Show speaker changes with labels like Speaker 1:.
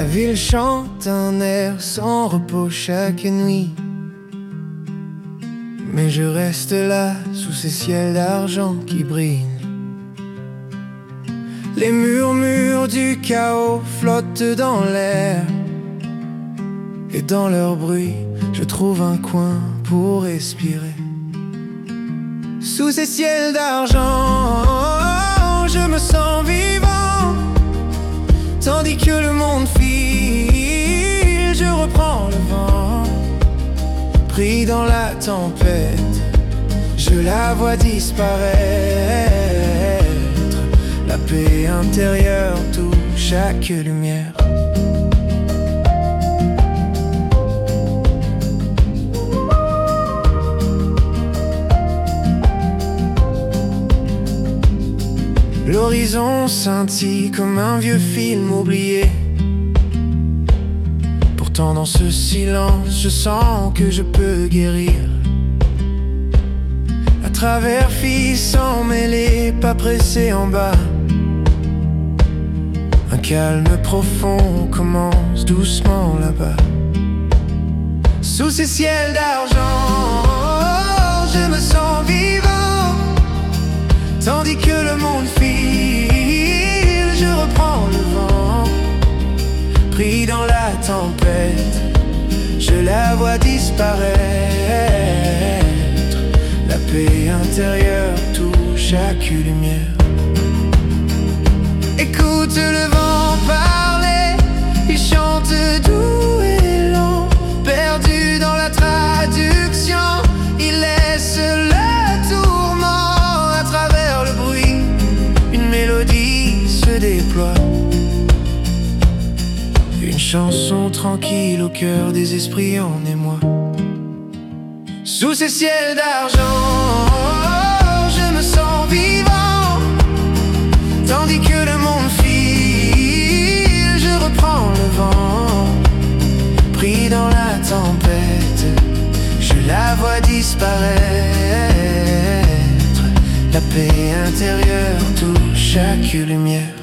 Speaker 1: ville chante un air sans repos chaque nuit, mais je reste là sous ces ciels d'argent qui brillent. Les murmures du chaos flottent dans l'air, et dans leur bruit, je trouve un coin pour respirer. Sous ces ciels d'argent, je me sens vivant, tandis que le monde file, je reprends le vent. Pris dans la tempête, je la vois disparaître. La paix intérieure touche chaque lumière. L'horizon scintille comme un vieux film oublié. Pourtant dans ce silence, je sens que je peux guérir. À travers filles sans mêler, pas pressé en bas. Un calme profond commence doucement là-bas. Sous ces ciels d'argent, je me sens vivant, tandis que le monde file, je reprends le vent. Pris dans la tempête, je la vois disparaître. La paix intérieure touche chaque lumière. Écoute le vent parler, il chante doux et lent. Perdu dans la traduction, il laisse le tourment. À travers le bruit, une mélodie se déploie. Une chanson tranquille au cœur des esprits en émoi. Sous ces ciels d'argent, je me sens vivant, tandis que le monde file, je reprends le vent. Pris dans la tempête, je la vois disparaître. La paix intérieure touche chaque lumière.